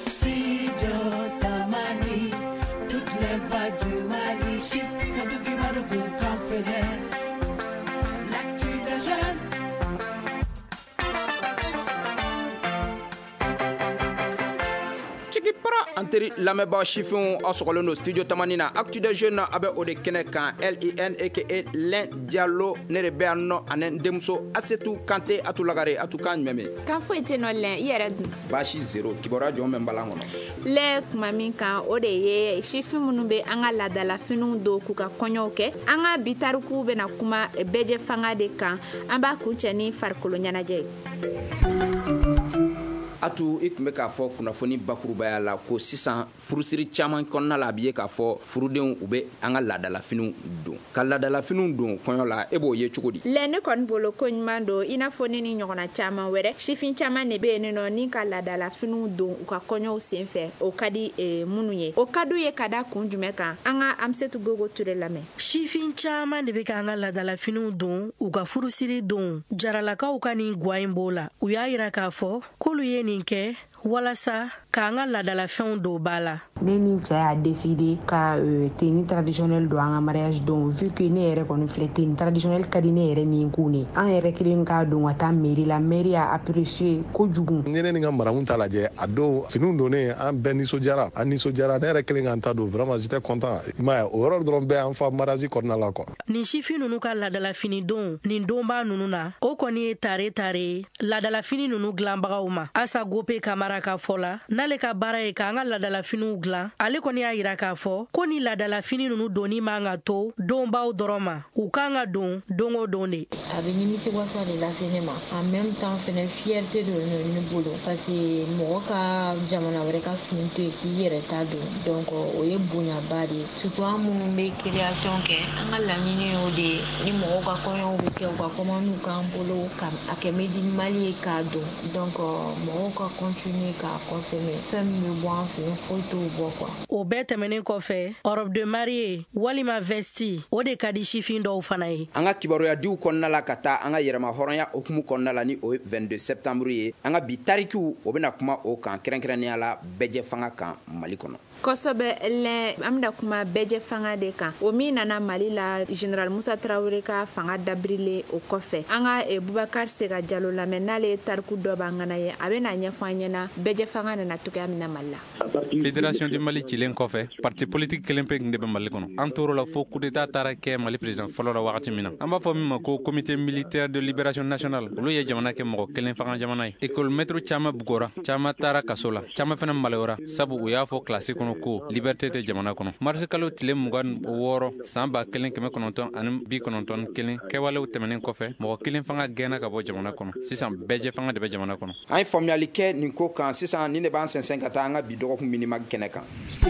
Studio Tamani, toutes les vagues du Mali, chiffre quand tu vas de goût qu'en fait l'actu des jeunes. Anteri lameba chifon osokolo no studio tamanina actu de jeune abe ode kene kan LIN aka Len Diallo ne be anno anen demso asetu kante atulagare atukan meme kan fo ete no len yere bashi 0 kibora jo men balango le mami kan ode ye chifin munu be anga ladala finu do ku ka konyo ke anga bitaruku be na kuma beje fanga de kan amba kuncheni farkolo nyanaje atu ikme ka fɔ kunnafoni bakurubaya la ko sisan furusiri caman kɔnɔna la biye ka fɔ furudenw u be an ka ladalafiniw don ka ladalafiniw don kɔɲɔ la e b'o ye cogo di le ne kɔni bolo ko ɲuman don i n'a fɔ ne ni ɲɔgɔnna caman wɛrɛ sifin caman de be yen nɔ ni ka ladalafiniw don u ka kɔɲɔw senfɛ o ka di minnu ye o ka d'u ye ka da kun jumɛn kan an ka Amsetu Gogo Ture lamɛn sifin caman de be ka an ka ladalafiniw don u ka furusiri don jaralakaw ka ni gwayin b'o la u y'a yira k'a fɔ k'olu ye nin kɛ walasa k'an ka ladalafɛnw don ba la ne ni cɛ y'a décidé ka tenue traditionnelle don an ka mariage don vu que ne yɛrɛ kɔni filɛ tenue traditionnelle ka di ne yɛrɛ ni kun ne an yɛrɛ kelen k'a don ka taa mairie la mairie y'a apprécié kojugu ne ni ka maramu ta lajɛ a don finiw donnen an bɛɛ nisɔndiyara an nisɔndiyara ne yɛrɛ kelen k'an ta don vraiment j'étais content i m'a ye o yɔrɔ dɔrɔn bɛɛ an fa mariage kɔnɔna la quoi nin sifin nunu ka ladalafini don nin donba nunu na o kɔni ye tare ladalafini nunu dilanbagaw ma Asa Gope Kamara ka fɔ la n'ale ka baara ye k'an ka ladalafiniw dilan ale kɔni y'a yira k'a fɔ ko ni ladalafini nunu doni man ka to donbaw dɔrɔn ma u kan ka don don o don de a bɛ nimisiwasa de lase ne ma en même temps fɛnɛ fierté de ne bolo parce que mɔgɔ ka jamana wɛrɛ ka fini to yen k'i yɛrɛ ta don donc o ye bonyaba de ye surtout an minnu bɛ création kɛ an ka laɲini y'o de ye ni mɔgɔw ka kɔɲɔw bɛ kɛ u ka commande k'an bolo ka a kɛ mali ye k'a don donc mɔgɔw ka continuer k'a consommer fɛn min bɛ bɔ an fɛ yen foyi t'o bɔ quoi o bɛɛ tɛmɛnen kɔfɛ robe de mariée walima vesti o de ka di sifin dɔw fana ye an ka kibaruya diw kɔnɔna la ka taa an ka yɛrɛma hɔrɔnya okumu kɔnɔna la ni o ye 22 septembre ye an ka bi tarikiw o bɛna kuma o kan kɛrɛnkɛrɛnnenya la bɛjɛ fanga kan Mali kɔnɔ kosɛbɛ lɛ an bɛna kuma bɛjɛ fanga de kan o min nana Mali la General Musa Traoré ka fanga dabrile o kɔfɛ an ka Boubacar Sega Diallo lamɛn n'ale ye tariku dɔ b'an kana ye a bɛna ɲɛfɔ an ɲɛna bɛjɛ fanga nana cogoya min na Mali la Fédération du Mali cilen kɔfɛ parti politique kelen pe de bɛ Mali kɔnɔ an tor'o la fo coup d'état taara kɛ Mali président fɔlɔ la wagati min na an b'a fɔ min ma ko comité militaire de libération nationale olu ye jamana kɛ mɔgɔ kelen fanga jamana ye école maître caman bugɔra caman taara kaso la caman fɛnɛ malewara sabu u y'a fɔ classe kɔnɔ ko liberté tɛ jamana kɔnɔ mars kalo tile 26 san 1991 kɛwalew tɛmɛnen kɔfɛ mɔgɔ kelen fanga gɛnna ka bɔ jamana kɔnɔ sisan bɛjɛ fanga de bɛ jamana kɔnɔ an ye faamuyali kɛ nin ko kan sisan ni ne b'an sɛnsɛn ka taa an ka bi dɔgɔkun minima kɛnɛ kan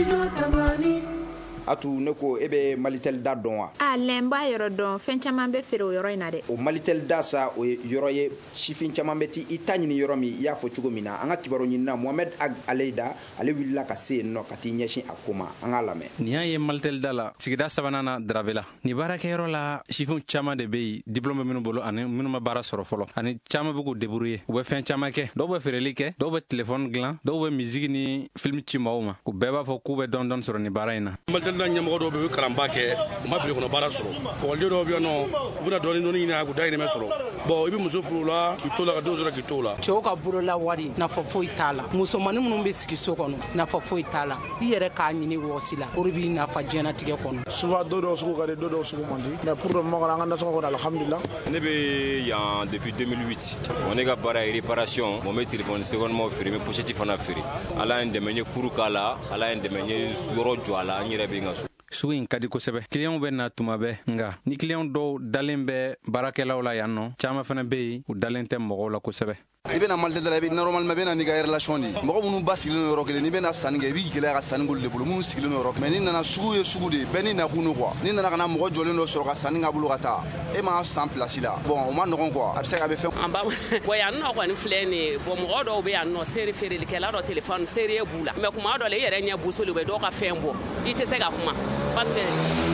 atu ne ko e be Malitel da dɔn wa a lɛnba yɔrɔ dɔn fɛn caman bɛ feere o yɔrɔ in na dɛ o Malitel da sa o ye yɔrɔ ye sifin caman bɛ ti i ta ɲini yɔrɔ min i y'a fɔ cogo min na an ka kibaru ɲinina Mohamed Ag Aleida ale wulila ka se yen nɔ ka t'i ɲɛsin a ko ma an k'a lamɛn ni y'a ye Malitel da la sigida sabanan na Daravela ni baarakɛyɔrɔ la sifin caman de bɛ yen diplôme minnu bolo ani minnu ma baara sɔrɔ fɔlɔ ani caman bɛ k'u débrouiller u bɛ fɛn caman kɛ dɔw bɛ feereli kɛ dɔw bɛ téléphone dilan dɔw bɛ musique ni film ci maaw ma u bɛɛ b'a fɔ k'u bɛ dɔɔni sɔrɔ ni baara in na Malitel da ɲɛmɔgɔ dɔw bɛ kalanba kɛ u ma bile kɔnɔ baara sɔrɔ kɔkɔliden dɔw bɛ yan nɔ u bɛna dɔɔni ɲini k'u dahirimɛ sɔrɔ bon i bɛ muso furu la k'i to la ka denw sɔrɔ k'i to la cɛw ka bolola wari nafa foyi t'a la musomanin minnu bɛ sigi so kɔnɔ nafa foyi t'a la i yɛrɛ k'a ɲini wɔsi la o de b'i nafa diɲɛnatigɛ kɔnɔ souvent dɔ dɔw sugu ka di dɔ dɔw sugu man di mais pour le moment an ka nasɔngɔ kɔnɔ alhamdulillah ne bɛ yan depuis 2008 ne ka baara ye réparation bon n bɛ téléphone secondaire feere n bɛ pochette fana feere ala ye n dɛmɛ n ye furu k'a la ala ye n dɛmɛ n ye yɔrɔ jɔ a la n yɛrɛ bɛ n ka so sugu in ka di kosɛbɛ clients bɛ na tuma bɛɛ nga ni clients dɔw dalen bɛ baarakɛlaw la yan nɔ caman fana bɛ yen u dalen tɛ mɔgɔw la kosɛbɛ i bɛna Malitel da la i bɛ normalement i bɛna n'i ka relation de mɔgɔ minnu ba sigilen don yɔrɔ kelen n'i bɛna sanni kɛ i b'i gɛlɛya ka sanni k'olu de bolo minnu sigilen don yɔrɔ mais n'i nana sugu ye sugu de ye bɛɛ n'i nakun don quoi n'i nana ka na mɔgɔ jɔlen dɔ sɔrɔ ka sanni k'a bolo ka taa e m'a san place la bon o ma nɔgɔn quoi a bɛ se ka bɛ fɛn bon yan nɔ kɔni filɛ nin ye bon mɔgɔ dɔw bɛ yan nɔ seere feerelikɛla dɔ téléphone seere b'u la mais kuma dɔ la i yɛrɛ ɲɛ busoli u bɛ dɔw ka fɛn bɔ i tɛ se ka kuma parce que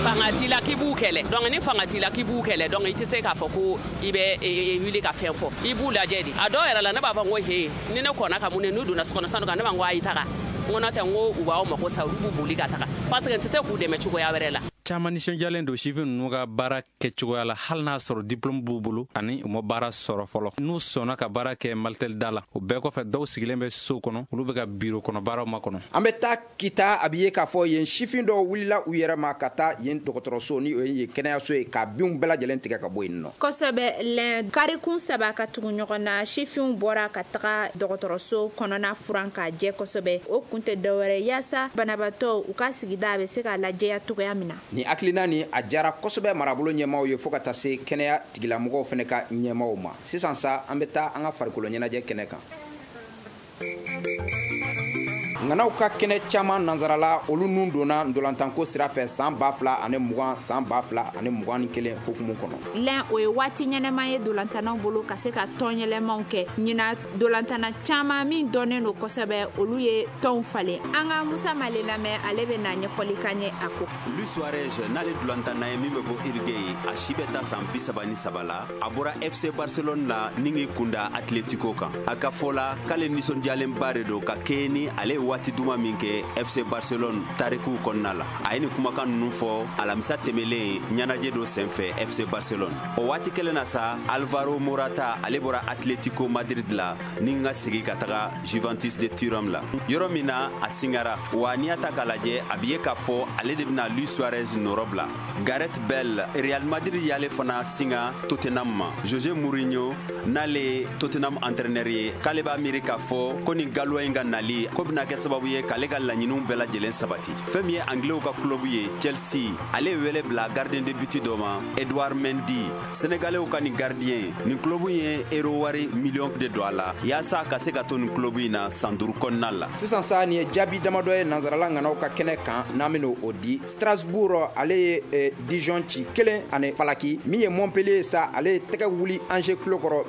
fanga ti la ki b'u kɛlɛ donc ni fanga ti la ki b'u kɛlɛ donc i tɛ se k'a fɔ ko i bɛ wuli ka fɛn fɔ i b'u lajɛ de a dɔw yɛrɛ la ne b'a fɔ ko he ni ne kɔnna ka mun ne n'u donna sokɔnɔ sanu kan ne b'a ko a yi taga n ko n'o tɛ n ko u b'aw mako sa olu b'u boli ka taga parce que n tɛ se k'u dɛmɛ cogoya wɛrɛ la. Caman nisɔndiyalen don sifin ninnu ka baara kɛcogoya la hali n'a sɔrɔ diplôme b'u bolo ani u ma baara sɔrɔ fɔlɔ n'u sɔnna ka baara kɛ Maltel da la o bɛɛ kɔfɛ dɔw sigilen bɛ so kɔnɔ olu bɛ ka biro kɔnɔ baaraw ma kɔnɔ. An bɛ taa kita a bɛ ye k'a fɔ yen sifin dɔw wulila u yɛrɛ ma ka taa yen dɔgɔtɔrɔso ni o ye yen kɛnɛyaso ye ka binw bɛɛ lajɛlen tigɛ ka bɔ yen nɔ. Kosɛbɛ lɛn karikun 7 ka tugu ɲɔgɔn na sifinw bɔra ka taga dɔgɔtɔrɔso kɔnɔna furan ka jɛ kosɛbɛ o kun tɛ dɔwɛrɛ yaasa banabaatɔ u ka sigida a bɛ se ka lajɛya cogoya min na. Ni hakilina ni a jara kosɛbɛ marabolo ɲɛmaaw ye fo ka taa se kɛnɛya tigilamɔgɔw fana ka ɲɛmaaw ma. Sisan sa an bɛ taa an ka farikolo ɲɛnajɛ kɛnɛ kan. Nganaw ka kɛnɛ caman nansarala olu nun donna ndolantanko sira fɛ san 2020 san 2021 hukumu kɔnɔ. Lɛn o ye waati ɲɛnɛma ye dolantanaw bolo ka se ka tɔn yɛlɛmaw kɛ ɲina dolantana caman min dɔnnen don kosɛbɛ olu ye tɔnw falen. An ka Musa Male lamɛn ale bɛ na ɲɛfɔli kan ye a ko. Luis Suarez n'ale dolantana ye min bɛ bɔ Uruguay a si bɛ taa san 33 la a bɔra FC Barcelone la ni k'i kunda Atletico kan. A ka fɔ la k'ale nisɔndiyalenba de don ka kɛɲɛ ni ale waati duma min kɛ FC Barcelone tariku kɔnɔna la a ye ni kumakan ninnu fɔ alamisa tɛmɛlen ɲɛnajɛ dɔ senfɛ FC Barcelone o waati kelen na sa Alvaro Morata ale bɔra Atletico Madrid la ni ka segi ka taga Juventus de Turin la yɔrɔ min na a singara wa n'i y'a ta k'a lajɛ a bɛ ye k'a fɔ ale de bɛna Luis Suarez nɔrɔ bila Gareth Bale Real Madrid y'ale fana singa Tottenham ma Jose Mourinho n'ale Tottenham entraîneur ye k'ale b'a miiri k'a fɔ ko ni galwa in ka nali ko bɛna kɛ sababu ye k'ale ka laɲiniw bɛɛ lajɛlen sabati fɛn min ye anglais ka club ye Chelsea ale ye wele bila gardien de but dɔ ma Edouard Mendy sénégalais ka ni gardien ni club ye euro wari million de don a la yaasa ka se ka to ni club in na san 5 kɔnɔna la. Sisan sa ni ye jaabi damadɔ ye nansarala ŋanaw ka kɛnɛ kan n'an bɛna o di Strasbourg ale ye Dijon ci 1 ani falaki min ye Montpellier sa ale ye tɛgɛ wuli Angers kulo kɔrɔ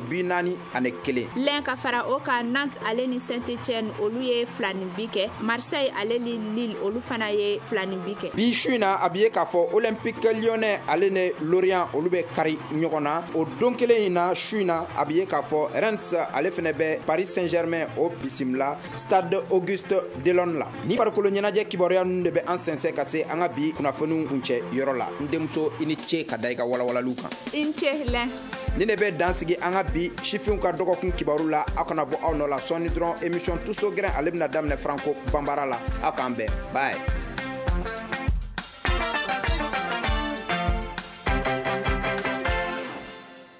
4-1. Lɛn ka fara o kan Nantes ale ni Saint-Etienne olu ye 2 kɛ Marseille ale ni Lille olu fana ye 2 kɛ. Bi su in na a bɛ ye k'a fɔ Olympique Lyonnais ale ni Lorient olu bɛ kari ɲɔgɔn na o don kelen in na su in na a bɛ ye k'a fɔ Reims ale fana bɛ Paris Saint-Germain o bisimila Stade Auguste Delon la. Ni farikolo ɲɛnajɛ kibaruya ninnu de bɛ an sɛnsɛn ka se an ka bi kunnafoniw kuncɛ yɔrɔ la. N denmuso i ni ce ka da i ka walawalaliw kan. I ni ce Lɛn. Ni ne bɛ dansigi an ka bi sifinw ka dɔgɔkun kibaru la aw kana bɔ aw nɔ la sɔɔni dɔrɔn émission Tuso Gɛrɛn ale bɛna daminɛ Franco Bambara la aw k'an bɛn bye.